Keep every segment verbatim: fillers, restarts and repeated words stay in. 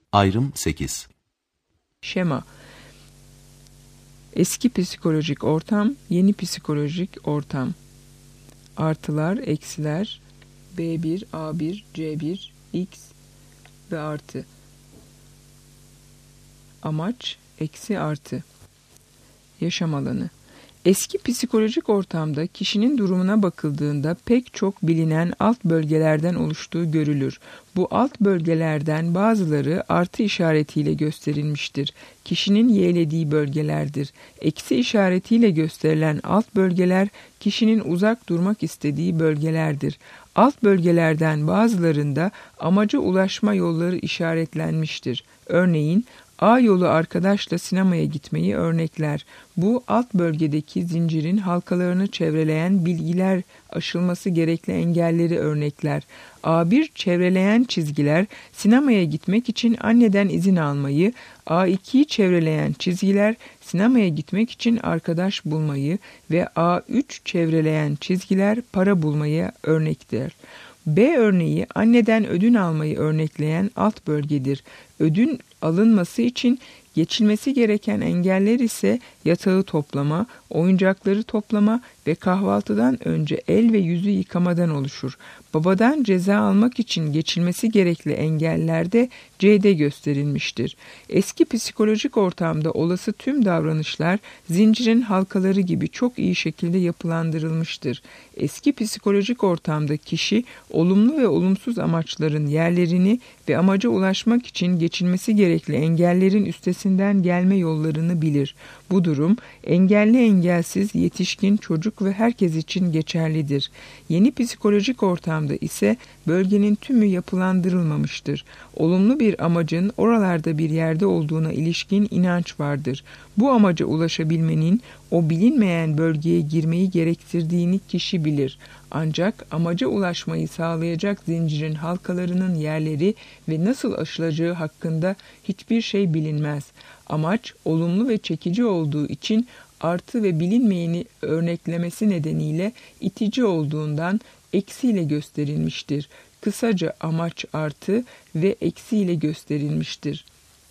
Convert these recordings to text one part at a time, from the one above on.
Ayrım sekiz. Şema. Eski psikolojik ortam, yeni psikolojik ortam. Artılar, eksiler, B bir, A bir, C bir, X ve artı. Amaç, eksi artı. Yaşam alanı. Eski psikolojik ortamda kişinin durumuna bakıldığında pek çok bilinen alt bölgelerden oluştuğu görülür. Bu alt bölgelerden bazıları artı işaretiyle gösterilmiştir. Kişinin yeğlediği bölgelerdir. Eksi işaretiyle gösterilen alt bölgeler kişinin uzak durmak istediği bölgelerdir. Alt bölgelerden bazılarında amaca ulaşma yolları işaretlenmiştir. Örneğin A yolu arkadaşla sinemaya gitmeyi örnekler. Bu alt bölgedeki zincirin halkalarını çevreleyen bilgiler, aşılması gerekli engelleri örnekler. A bir çevreleyen çizgiler sinemaya gitmek için anneden izin almayı, A ikiyi çevreleyen çizgiler sinemaya gitmek için arkadaş bulmayı ve A üç çevreleyen çizgiler para bulmayı örnektir. B örneği anneden ödün almayı örnekleyen alt bölgedir. Ödün alınması için geçilmesi gereken engeller ise yatağı toplama, oyuncakları toplama ve kahvaltıdan önce el ve yüzü yıkamadan oluşur. Babadan ceza almak için geçilmesi gerekli engeller de C'de gösterilmiştir. Eski psikolojik ortamda olası tüm davranışlar zincirin halkaları gibi çok iyi şekilde yapılandırılmıştır. Eski psikolojik ortamda kişi olumlu ve olumsuz amaçların yerlerini ve amaca ulaşmak için geçilmesi gerekli engellerin üstesinden gelme yollarını bilir. Bu durum engelli engelsiz, yetişkin, çocuk ve herkes için geçerlidir. Yeni psikolojik ortamda ise bölgenin tümü yapılandırılmamıştır. Olumlu bir amacın oralarda bir yerde olduğuna ilişkin inanç vardır. Bu amaca ulaşabilmenin o bilinmeyen bölgeye girmeyi gerektirdiğini kişi bilir. Ancak amaca ulaşmayı sağlayacak zincirin halkalarının yerleri ve nasıl aşılacağı hakkında hiçbir şey bilinmez. Amaç olumlu ve çekici olduğu için artı ve bilinmeyeni örneklemesi nedeniyle itici olduğundan eksiyle gösterilmiştir. Kısaca amaç artı ve eksiyle gösterilmiştir.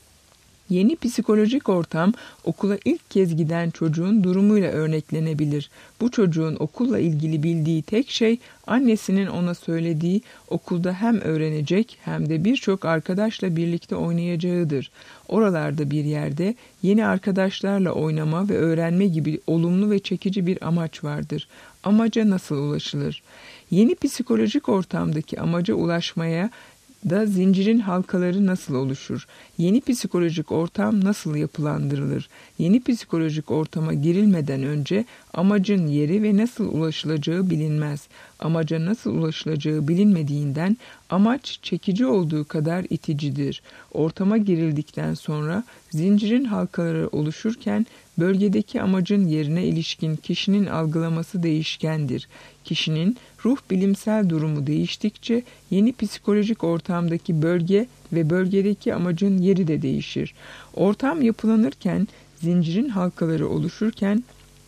Yeni psikolojik ortam okula ilk kez giden çocuğun durumuyla örneklenebilir. Bu çocuğun okulla ilgili bildiği tek şey annesinin ona söylediği okulda hem öğrenecek hem de birçok arkadaşla birlikte oynayacağıdır. Oralarda bir yerde yeni arkadaşlarla oynama ve öğrenme gibi olumlu ve çekici bir amaç vardır. Amaca nasıl ulaşılır? Yeni psikolojik ortamdaki amaca ulaşmaya da zincirin halkaları nasıl oluşur? Yeni psikolojik ortam nasıl yapılandırılır? Yeni psikolojik ortama girilmeden önce amacın yeri ve nasıl ulaşılacağı bilinmez. Amaca nasıl ulaşılacağı bilinmediğinden amaç çekici olduğu kadar iticidir. Ortama girildikten sonra zincirin halkaları oluşurken bölgedeki amacın yerine ilişkin kişinin algılaması değişkendir. Kişinin ruh bilimsel durumu değiştikçe yeni psikolojik ortamdaki bölge ve bölgedeki amacın yeri de değişir. Ortam yapılanırken, zincirin halkaları oluşurken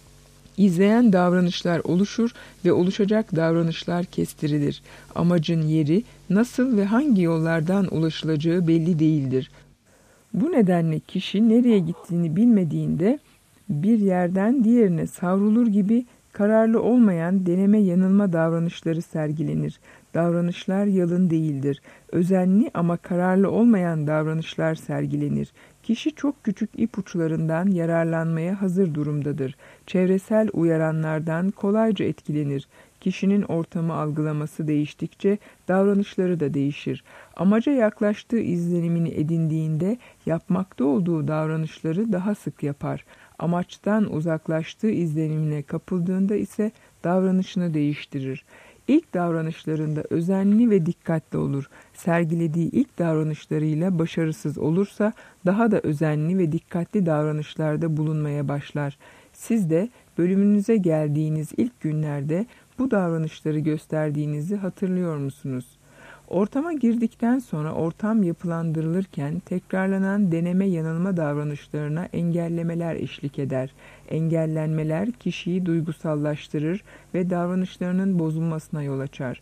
izleyen davranışlar oluşur ve oluşacak davranışlar kestirilir. Amacın yeri, nasıl ve hangi yollardan ulaşılacağı belli değildir. Bu nedenle kişi nereye gittiğini bilmediğinde bir yerden diğerine savrulur gibi kararlı olmayan deneme yanılma davranışları sergilenir. Davranışlar yalın değildir. Özenli ama kararlı olmayan davranışlar sergilenir. Kişi çok küçük ipuçlarından yararlanmaya hazır durumdadır. Çevresel uyaranlardan kolayca etkilenir. Kişinin ortamı algılaması değiştikçe davranışları da değişir. Amaca yaklaştığı izlenimini edindiğinde yapmakta olduğu davranışları daha sık yapar. Amaçtan uzaklaştığı izlenimine kapıldığında ise davranışını değiştirir. İlk davranışlarında özenli ve dikkatli olur. Sergilediği ilk davranışlarıyla başarısız olursa daha da özenli ve dikkatli davranışlarda bulunmaya başlar. Siz de bölümünüze geldiğiniz ilk günlerde bu davranışları gösterdiğinizi hatırlıyor musunuz? Ortama girdikten sonra ortam yapılandırılırken tekrarlanan deneme yanılma davranışlarına engellemeler eşlik eder. Engellenmeler kişiyi duygusallaştırır ve davranışlarının bozulmasına yol açar.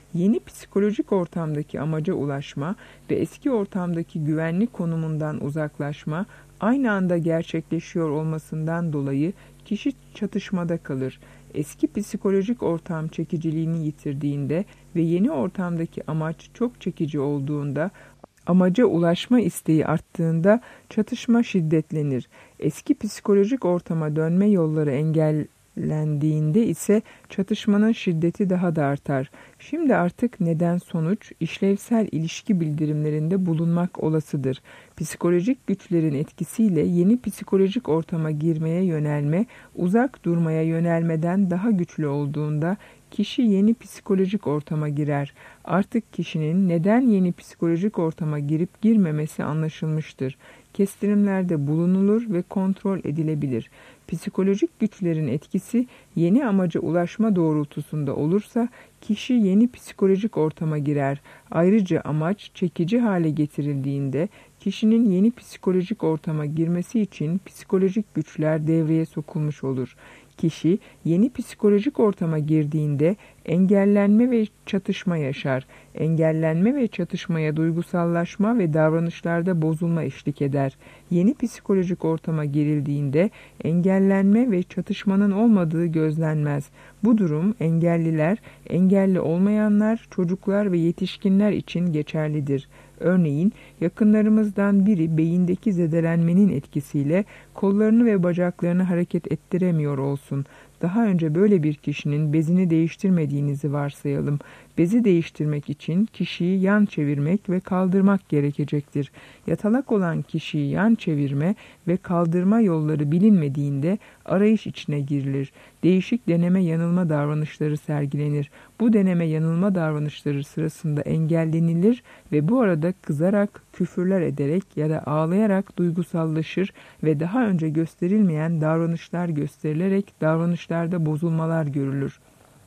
Yeni psikolojik ortamdaki amaca ulaşma ve eski ortamdaki güvenlik konumundan uzaklaşma aynı anda gerçekleşiyor olmasından dolayı kişi çatışmada kalır. Eski psikolojik ortam çekiciliğini yitirdiğinde ve yeni ortamdaki amaç çok çekici olduğunda, amaca ulaşma isteği arttığında çatışma şiddetlenir. Eski psikolojik ortama dönme yolları engellendiğinde ise çatışmanın şiddeti daha da artar. Şimdi artık neden-sonuç, işlevsel ilişki bildirimlerinde bulunmak olasıdır. Psikolojik güçlerin etkisiyle yeni psikolojik ortama girmeye yönelme, uzak durmaya yönelmeden daha güçlü olduğunda kişi yeni psikolojik ortama girer. Artık kişinin neden yeni psikolojik ortama girip girmemesi anlaşılmıştır. Kestirimlerde bulunulur ve kontrol edilebilir. Psikolojik güçlerin etkisi yeni amaca ulaşma doğrultusunda olursa kişi yeni psikolojik ortama girer. Ayrıca amaç çekici hale getirildiğinde kişinin yeni psikolojik ortama girmesi için psikolojik güçler devreye sokulmuş olur. Kişi yeni psikolojik ortama girdiğinde engellenme ve çatışma yaşar. Engellenme ve çatışmaya duygusallaşma ve davranışlarda bozulma eşlik eder. Yeni psikolojik ortama girildiğinde engellenme ve çatışmanın olmadığı gözlenmez. Bu durum engelliler, engelli olmayanlar, çocuklar ve yetişkinler için geçerlidir. Örneğin yakınlarımızdan biri beyindeki zedelenmenin etkisiyle kollarını ve bacaklarını hareket ettiremiyor olsun. Daha önce böyle bir kişinin bezini değiştirmediğinizi varsayalım. Bezi değiştirmek için kişiyi yan çevirmek ve kaldırmak gerekecektir. Yatalak olan kişiyi yan çevirme ve kaldırma yolları bilinmediğinde arayış içine girilir. Değişik deneme yanılma davranışları sergilenir. Bu deneme yanılma davranışları sırasında engellenilir ve bu arada kızarak, küfürler ederek ya da ağlayarak duygusallaşır ve daha önce gösterilmeyen davranışlar gösterilerek davranışlarda bozulmalar görülür.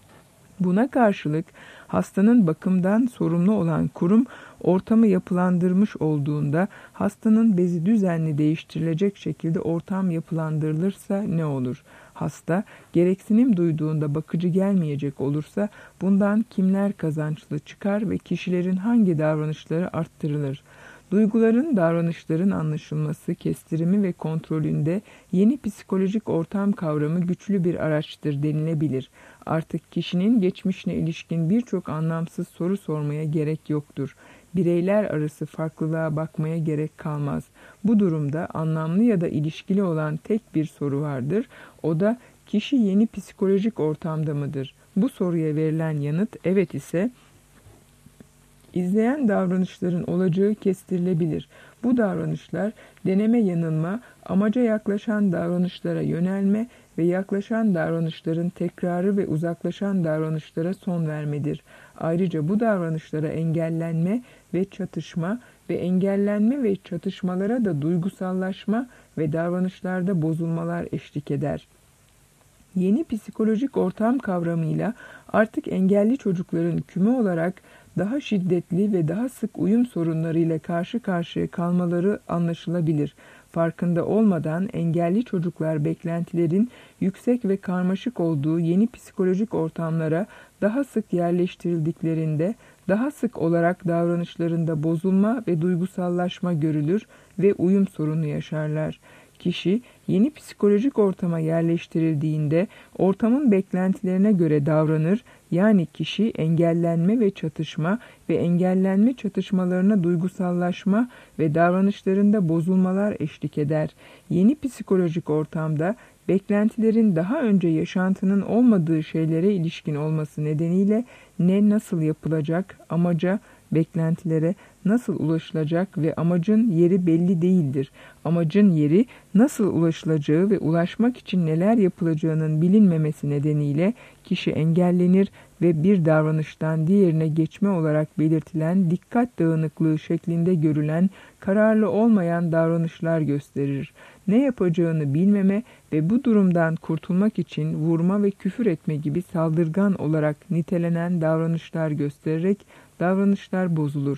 Buna karşılık hastanın bakımdan sorumlu olan kurum ortamı yapılandırmış olduğunda hastanın bezi düzenli değiştirilecek şekilde ortam yapılandırılırsa ne olur? Hasta gereksinim duyduğunda bakıcı gelmeyecek olursa bundan kimler kazançlı çıkar ve kişilerin hangi davranışları arttırılır? Duyguların, davranışların anlaşılması, kestirimi ve kontrolünde yeni psikolojik ortam kavramı güçlü bir araçtır denilebilir. Artık kişinin geçmişine ilişkin birçok anlamsız soru sormaya gerek yoktur. Bireyler arası farklılığa bakmaya gerek kalmaz. Bu durumda anlamlı ya da ilişkili olan tek bir soru vardır. O da kişi yeni psikolojik ortamda mıdır? Bu soruya verilen yanıt evet ise İzleyen davranışların olacağı kestirilebilir. Bu davranışlar deneme yanılma, amaca yaklaşan davranışlara yönelme ve yaklaşan davranışların tekrarı ve uzaklaşan davranışlara son vermedir. Ayrıca bu davranışlara engellenme ve çatışma ve engellenme ve çatışmalara da duygusallaşma ve davranışlarda bozulmalar eşlik eder. Yeni psikolojik ortam kavramıyla artık engelli çocukların küme olarak daha şiddetli ve daha sık uyum sorunlarıyla karşı karşıya kalmaları anlaşılabilir. Farkında olmadan engelli çocuklar beklentilerin yüksek ve karmaşık olduğu yeni psikolojik ortamlara daha sık yerleştirildiklerinde daha sık olarak davranışlarında bozulma ve duygusallaşma görülür ve uyum sorunu yaşarlar. Kişi yeni psikolojik ortama yerleştirildiğinde ortamın beklentilerine göre davranır, yani kişi engellenme ve çatışma ve engellenme çatışmalarına duygusallaşma ve davranışlarında bozulmalar eşlik eder. Yeni psikolojik ortamda beklentilerin daha önce yaşantının olmadığı şeylere ilişkin olması nedeniyle ne nasıl yapılacak, amaca, beklentilere nasıl ulaşılacak ve amacın yeri belli değildir. Amacın yeri, nasıl ulaşılacağı ve ulaşmak için neler yapılacağının bilinmemesi nedeniyle kişi engellenir ve bir davranıştan diğerine geçme olarak belirtilen dikkat dağınıklığı şeklinde görülen kararlı olmayan davranışlar gösterir. Ne yapacağını bilmeme ve bu durumdan kurtulmak için vurma ve küfür etme gibi saldırgan olarak nitelenen davranışlar göstererek davranışlar bozulur.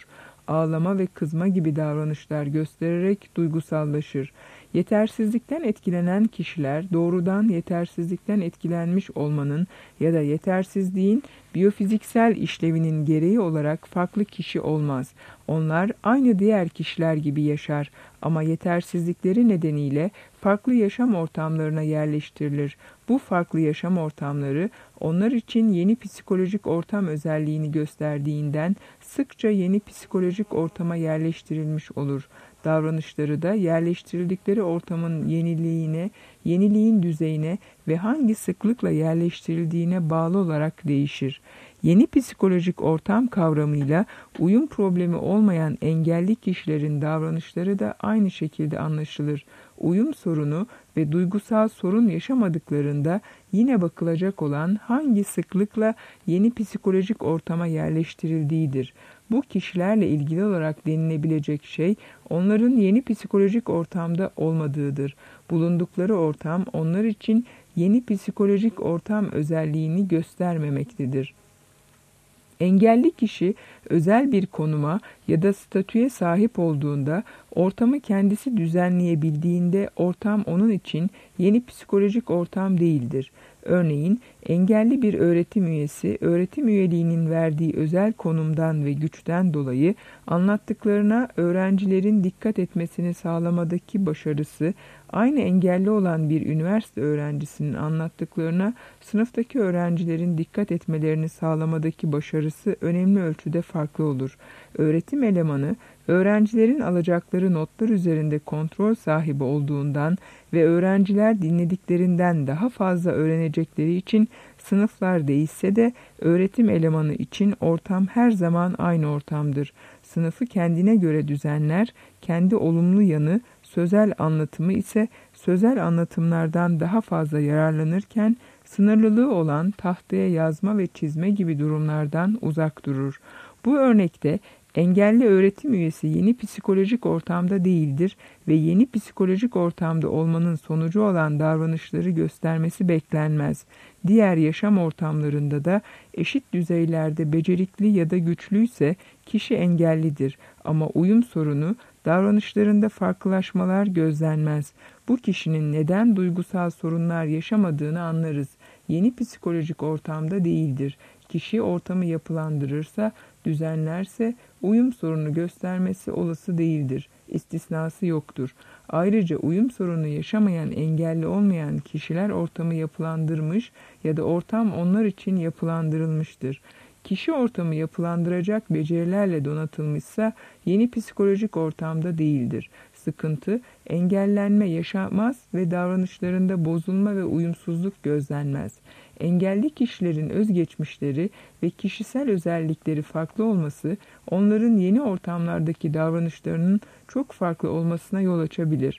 ağlama ve kızma gibi davranışlar göstererek duygusallaşır. Yetersizlikten etkilenen kişiler doğrudan yetersizlikten etkilenmiş olmanın ya da yetersizliğin biyofiziksel işlevinin gereği olarak farklı kişi olmaz. Onlar aynı diğer kişiler gibi yaşar ama yetersizlikleri nedeniyle farklı yaşam ortamlarına yerleştirilir. Bu farklı yaşam ortamları onlar için yeni psikolojik ortam özelliğini gösterdiğinden sıkça yeni psikolojik ortama yerleştirilmiş olur. Davranışları da yerleştirildikleri ortamın yeniliğine, yeniliğin düzeyine ve hangi sıklıkla yerleştirildiğine bağlı olarak değişir. Yeni psikolojik ortam kavramıyla uyum problemi olmayan engelli kişilerin davranışları da aynı şekilde anlaşılır. Uyum sorunu ve duygusal sorun yaşamadıklarında yine bakılacak olan hangi sıklıkla yeni psikolojik ortama yerleştirildiğidir. Bu kişilerle ilgili olarak denilebilecek şey onların yeni psikolojik ortamda olmadığıdır. Bulundukları ortam onlar için yeni psikolojik ortam özelliğini göstermemektedir. Engelli kişi özel bir konuma ya da statüye sahip olduğunda, ortamı kendisi düzenleyebildiğinde ortam onun için yeni psikolojik ortam değildir. Örneğin engelli bir öğretim üyesi, öğretim üyeliğinin verdiği özel konumdan ve güçten dolayı anlattıklarına öğrencilerin dikkat etmesini sağlamadaki başarısı, aynı engelli olan bir üniversite öğrencisinin anlattıklarına sınıftaki öğrencilerin dikkat etmelerini sağlamadaki başarısı önemli ölçüde farklı olur. Öğretim elemanı, öğrencilerin alacakları notlar üzerinde kontrol sahibi olduğundan ve öğrenciler dinlediklerinden daha fazla öğrenecekleri için sınıflar değişse de öğretim elemanı için ortam her zaman aynı ortamdır. Sınıfı kendine göre düzenler, kendi olumlu yanı, sözel anlatımı ise sözel anlatımlardan daha fazla yararlanırken sınırlılığı olan tahtaya yazma ve çizme gibi durumlardan uzak durur. Bu örnekte engelli öğretim üyesi yeni psikolojik ortamda değildir ve yeni psikolojik ortamda olmanın sonucu olan davranışları göstermesi beklenmez. Diğer yaşam ortamlarında da eşit düzeylerde becerikli ya da güçlüyse kişi engellidir ama uyum sorunu, davranışlarında farklılaşmalar gözlenmez. Bu kişinin neden duygusal sorunlar yaşamadığını anlarız. Yeni psikolojik ortamda değildir. Kişi ortamı yapılandırırsa, düzenlerse uyum sorunu göstermesi olası değildir. İstisnası yoktur. Ayrıca uyum sorunu yaşamayan, engelli olmayan kişiler ortamı yapılandırmış ya da ortam onlar için yapılandırılmıştır. Kişi ortamı yapılandıracak becerilerle donatılmışsa yeni psikolojik ortamda değildir. Sıkıntı, engellenme yaşamaz ve davranışlarında bozulma ve uyumsuzluk gözlenmez. Engelli kişilerin özgeçmişleri ve kişisel özellikleri farklı olması, onların yeni ortamlardaki davranışlarının çok farklı olmasına yol açabilir.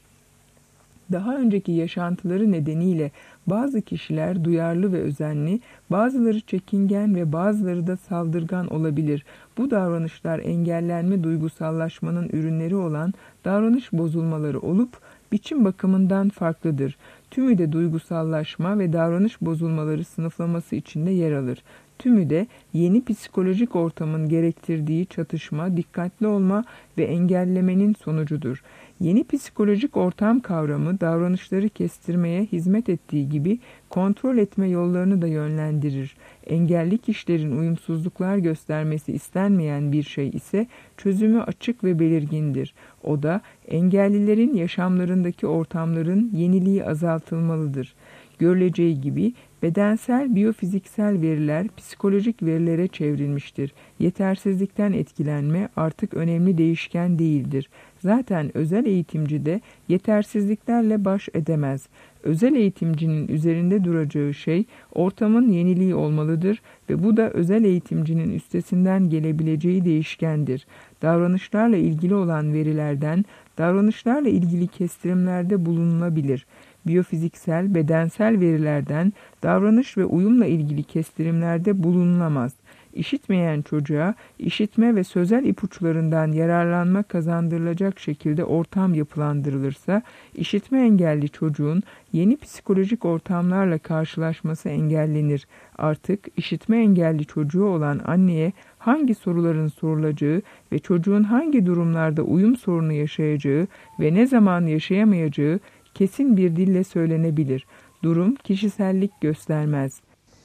Daha önceki yaşantıları nedeniyle bazı kişiler duyarlı ve özenli, bazıları çekingen ve bazıları da saldırgan olabilir. Bu davranışlar engellenme duygusallaşmanın ürünleri olan davranış bozulmaları olup biçim bakımından farklıdır. Tümü de duygusallaşma ve davranış bozulmaları sınıflaması içinde yer alır. Tümü de yeni psikolojik ortamın gerektirdiği çatışma, dikkatli olma ve engellemenin sonucudur. Yeni psikolojik ortam kavramı davranışları kestirmeye hizmet ettiği gibi kontrol etme yollarını da yönlendirir. Engelli kişilerin uyumsuzluklar göstermesi istenmeyen bir şey ise çözümü açık ve belirgindir. O da engellilerin yaşamlarındaki ortamların yeniliği azaltılmalıdır. Görüleceği gibi bedensel biyofiziksel veriler psikolojik verilere çevrilmiştir. Yetersizlikten etkilenme artık önemli değişken değildir. Zaten özel eğitimci de yetersizliklerle baş edemez. Özel eğitimcinin üzerinde duracağı şey ortamın yeniliği olmalıdır ve bu da özel eğitimcinin üstesinden gelebileceği değişkendir. Davranışlarla ilgili olan verilerden davranışlarla ilgili kestirimlerde bulunulabilir. Biyofiziksel, bedensel verilerden davranış ve uyumla ilgili kestirimlerde bulunulamaz. İşitmeyen çocuğa işitme ve sözel ipuçlarından yararlanma kazandırılacak şekilde ortam yapılandırılırsa, işitme engelli çocuğun yeni psikolojik ortamlarla karşılaşması engellenir. Artık işitme engelli çocuğu olan anneye hangi soruların sorulacağı ve çocuğun hangi durumlarda uyum sorunu yaşayacağı ve ne zaman yaşayamayacağı kesin bir dille söylenebilir. Durum kişisellik göstermez.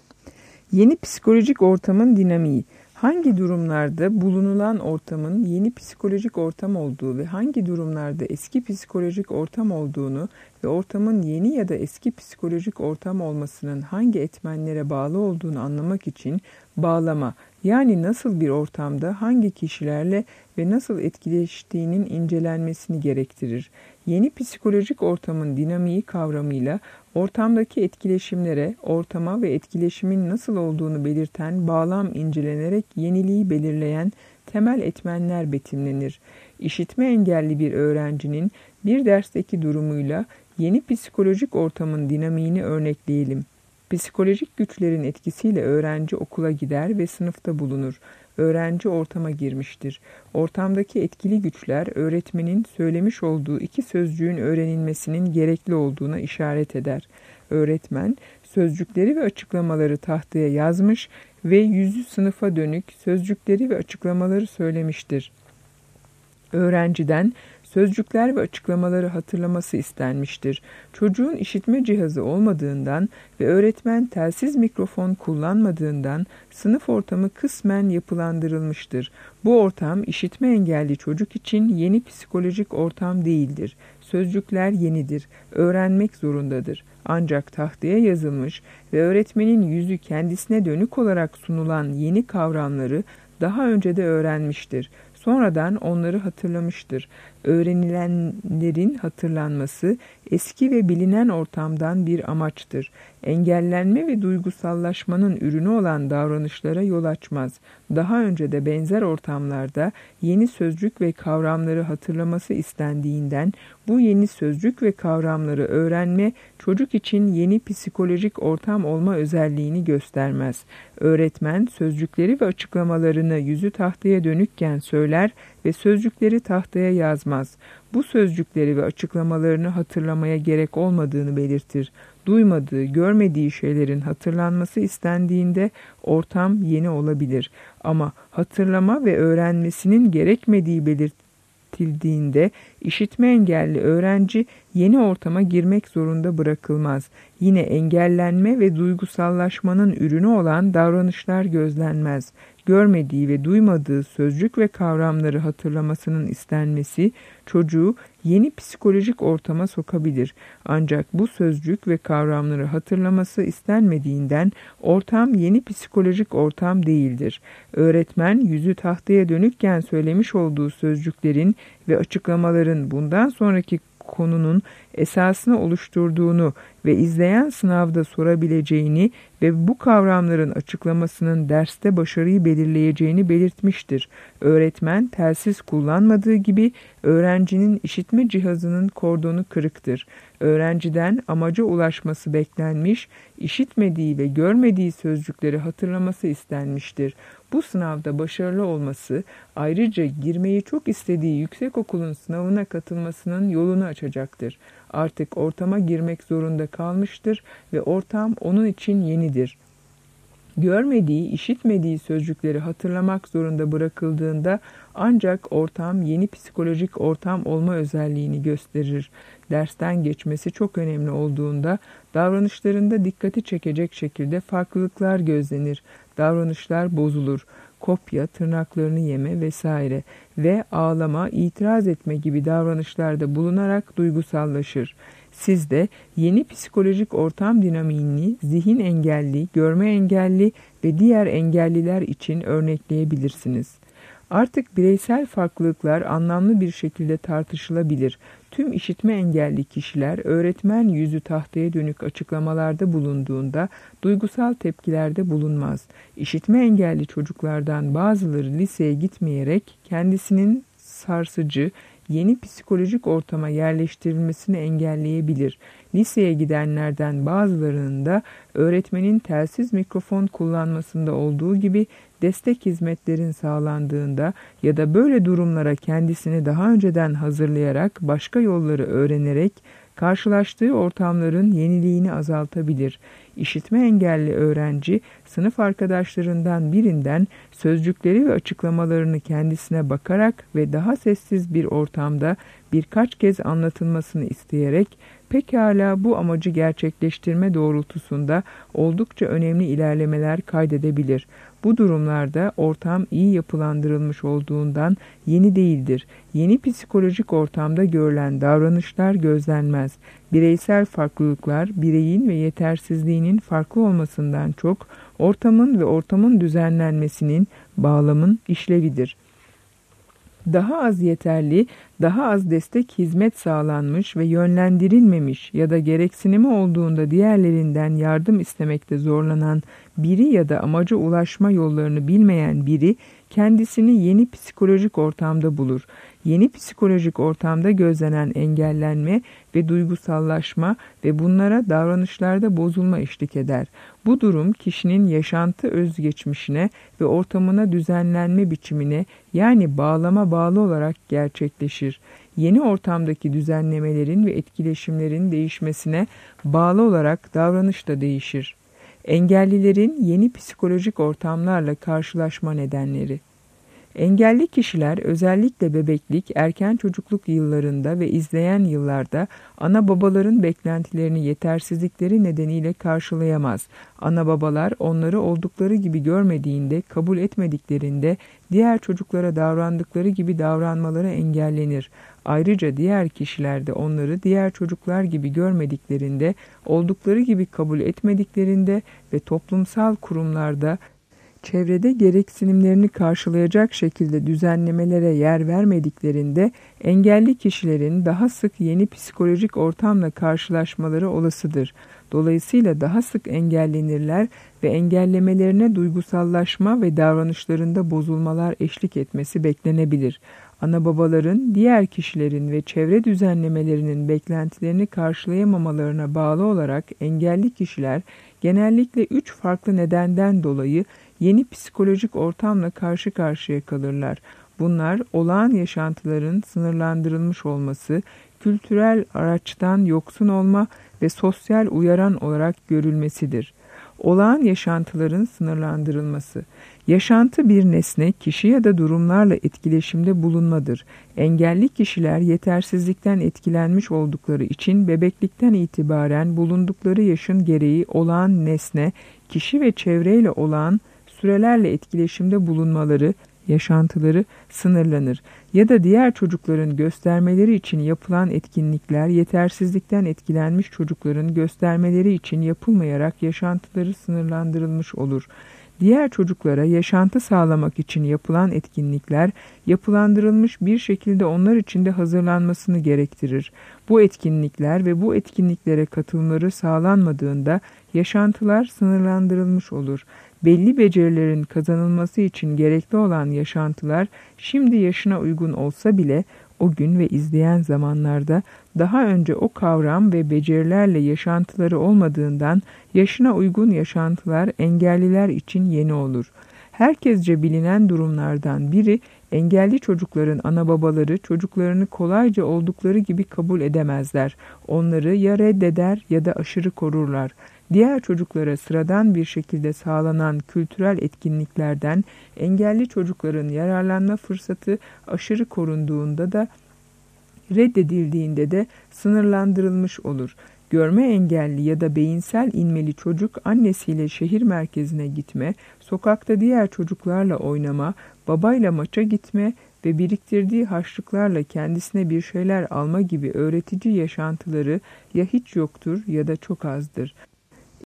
Yeni psikolojik ortamın dinamiği. Hangi durumlarda bulunulan ortamın yeni psikolojik ortam olduğu ve hangi durumlarda eski psikolojik ortam olduğunu ve ortamın yeni ya da eski psikolojik ortam olmasının hangi etmenlere bağlı olduğunu anlamak için bağlama, yani nasıl bir ortamda hangi kişilerle ve nasıl etkileştiğinin incelenmesini gerektirir. Yeni psikolojik ortamın dinamiği kavramıyla ortamdaki etkileşimlere, ortama ve etkileşimin nasıl olduğunu belirten bağlam incelenerek yeniliği belirleyen temel etmenler betimlenir. İşitme engelli bir öğrencinin bir dersteki durumuyla yeni psikolojik ortamın dinamiğini örnekleyelim. Psikolojik güçlerin etkisiyle öğrenci okula gider ve sınıfta bulunur. Öğrenci ortama girmiştir. Ortamdaki etkili güçler öğretmenin söylemiş olduğu iki sözcüğün öğrenilmesinin gerekli olduğuna işaret eder. Öğretmen sözcükleri ve açıklamaları tahtaya yazmış ve yüzü sınıfa dönük sözcükleri ve açıklamaları söylemiştir. Öğrenciden sözcükler ve açıklamaları hatırlaması istenmiştir. Çocuğun işitme cihazı olmadığından ve öğretmen telsiz mikrofon kullanmadığından sınıf ortamı kısmen yapılandırılmıştır. Bu ortam işitme engelli çocuk için yeni psikolojik ortam değildir. Sözcükler yenidir, öğrenmek zorundadır. Ancak tahtaya yazılmış ve öğretmenin yüzü kendisine dönük olarak sunulan yeni kavramları daha önce de öğrenmiştir. Sonradan onları hatırlamıştır. Öğrenilenlerin hatırlanması eski ve bilinen ortamdan bir amaçtır. Engellenme ve duygusallaşmanın ürünü olan davranışlara yol açmaz. Daha önce de benzer ortamlarda yeni sözcük ve kavramları hatırlaması istendiğinden bu yeni sözcük ve kavramları öğrenme çocuk için yeni psikolojik ortam olma özelliğini göstermez. Öğretmen sözcükleri ve açıklamalarını yüzü tahtaya dönükken söyler ve sözcükleri tahtaya yazmaz. Bu sözcükleri ve açıklamalarını hatırlamaya gerek olmadığını belirtir. Duymadığı, görmediği şeylerin hatırlanması istendiğinde ortam yeni olabilir. Ama hatırlama ve öğrenmesinin gerekmediği belirtildiğinde işitme engelli öğrenci yeni ortama girmek zorunda bırakılmaz. Yine engellenme ve duygusallaşmanın ürünü olan davranışlar gözlenmez. Görmediği ve duymadığı sözcük ve kavramları hatırlamasının istenmesi çocuğu yeni psikolojik ortama sokabilir. Ancak bu sözcük ve kavramları hatırlaması istenmediğinden ortam yeni psikolojik ortam değildir. Öğretmen yüzü tahtaya dönükken söylemiş olduğu sözcüklerin ve açıklamaların bundan sonraki konunun esasını oluşturduğunu ve izleyen sınavda sorabileceğini ve bu kavramların açıklamasının derste başarıyı belirleyeceğini belirtmiştir. Öğretmen telsiz kullanmadığı gibi öğrencinin işitme cihazının kordonu kırıktır. Öğrenciden amaca ulaşması beklenmiş, işitmediği ve görmediği sözcükleri hatırlaması istenmiştir. Bu sınavda başarılı olması ayrıca girmeyi çok istediği yüksekokulun sınavına katılmasının yolunu açacaktır. Artık ortama girmek zorunda kalmıştır ve ortam onun için yenidir. Görmediği, işitmediği sözcükleri hatırlamak zorunda bırakıldığında ancak ortam yeni psikolojik ortam olma özelliğini gösterir. Dersten geçmesi çok önemli olduğunda davranışlarında dikkati çekecek şekilde farklılıklar gözlenir. Davranışlar bozulur. Kopya, tırnaklarını yeme vesaire ve ağlama, itiraz etme gibi davranışlarda bulunarak duygusallaşır. Siz de yeni psikolojik ortam dinamiğini zihin engelli, görme engelli ve diğer engelliler için örnekleyebilirsiniz. Artık bireysel farklılıklar anlamlı bir şekilde tartışılabilir. Tüm işitme engelli kişiler öğretmen yüzü tahtaya dönük açıklamalarda bulunduğunda duygusal tepkilerde bulunmaz. İşitme engelli çocuklardan bazıları liseye gitmeyerek kendisinin sarsıcı, yeni psikolojik ortama yerleştirilmesini engelleyebilir. Liseye gidenlerden bazılarının da öğretmenin telsiz mikrofon kullanmasında olduğu gibi destek hizmetlerin sağlandığında ya da böyle durumlara kendisini daha önceden hazırlayarak başka yolları öğrenerek karşılaştığı ortamların yeniliğini azaltabilir. İşitme engelli öğrenci, sınıf arkadaşlarından birinden sözcükleri ve açıklamalarını kendisine bakarak ve daha sessiz bir ortamda birkaç kez anlatılmasını isteyerek, pekala bu amacı gerçekleştirme doğrultusunda oldukça önemli ilerlemeler kaydedebilir. Bu durumlarda ortam iyi yapılandırılmış olduğundan yeni değildir. Yeni psikolojik ortamda görülen davranışlar gözlenmez. Bireysel farklılıklar, bireyin ve yetersizliğinin farklı olmasından çok, ortamın ve ortamın düzenlenmesinin, bağlamın işlevidir. Daha az yeterli, daha az destek hizmet sağlanmış ve yönlendirilmemiş ya da gereksinimi olduğunda diğerlerinden yardım istemekte zorlanan biri ya da amaca ulaşma yollarını bilmeyen biri kendisini yeni psikolojik ortamda bulur. Yeni psikolojik ortamda gözlenen engellenme ve duygusallaşma ve bunlara davranışlarda bozulma eşlik eder. Bu durum kişinin yaşantı özgeçmişine ve ortamına düzenlenme biçimine yani bağlama bağlı olarak gerçekleşir. Yeni ortamdaki düzenlemelerin ve etkileşimlerin değişmesine bağlı olarak davranış da değişir. Engellilerin yeni psikolojik ortamlarla karşılaşma nedenleri. Engelli kişiler özellikle bebeklik, erken çocukluk yıllarında ve izleyen yıllarda ana babaların beklentilerini yetersizlikleri nedeniyle karşılayamaz. Ana babalar onları oldukları gibi görmediğinde, kabul etmediklerinde diğer çocuklara davrandıkları gibi davranmaları engellenir. Ayrıca diğer kişiler de onları diğer çocuklar gibi görmediklerinde, oldukları gibi kabul etmediklerinde ve toplumsal kurumlarda çevrede gereksinimlerini karşılayacak şekilde düzenlemelere yer vermediklerinde engelli kişilerin daha sık yeni psikolojik ortamla karşılaşmaları olasıdır. Dolayısıyla daha sık engellenirler ve engellemelerine duygusallaşma ve davranışlarında bozulmalar eşlik etmesi beklenebilir. Ana babaların diğer kişilerin ve çevre düzenlemelerinin beklentilerini karşılayamamalarına bağlı olarak engelli kişiler genellikle üç farklı nedenden dolayı yeni psikolojik ortamla karşı karşıya kalırlar. Bunlar olağan yaşantıların sınırlandırılmış olması, kültürel araçtan yoksun olma ve sosyal uyaran olarak görülmesidir. Olağan yaşantıların sınırlandırılması. Yaşantı bir nesne, kişi ya da durumlarla etkileşimde bulunmadır. Engelli kişiler yetersizlikten etkilenmiş oldukları için bebeklikten itibaren bulundukları yaşın gereği olağan nesne, kişi ve çevreyle olağan sürelerle etkileşimde bulunmaları, yaşantıları sınırlanır. Ya da diğer çocukların göstermeleri için yapılan etkinlikler yetersizlikten etkilenmiş çocukların göstermeleri için yapılmayarak yaşantıları sınırlandırılmış olur. Diğer çocuklara yaşantı sağlamak için yapılan etkinlikler yapılandırılmış bir şekilde onlar için de hazırlanmasını gerektirir. Bu etkinlikler ve bu etkinliklere katılımları sağlanmadığında yaşantılar sınırlandırılmış olur. Belli becerilerin kazanılması için gerekli olan yaşantılar şimdi yaşına uygun olsa bile o gün ve izleyen zamanlarda daha önce o kavram ve becerilerle yaşantıları olmadığından yaşına uygun yaşantılar engelliler için yeni olur. Herkesce bilinen durumlardan biri engelli çocukların ana babaları çocuklarını kolayca oldukları gibi kabul edemezler. Onları ya reddeder ya da aşırı korurlar. Diğer çocuklara sıradan bir şekilde sağlanan kültürel etkinliklerden engelli çocukların yararlanma fırsatı aşırı korunduğunda da reddedildiğinde de sınırlandırılmış olur. Görme engelli ya da beyinsel inmeli çocuk annesiyle şehir merkezine gitme, sokakta diğer çocuklarla oynama, babayla maça gitme ve biriktirdiği harçlıklarla kendisine bir şeyler alma gibi öğretici yaşantıları ya hiç yoktur ya da çok azdır.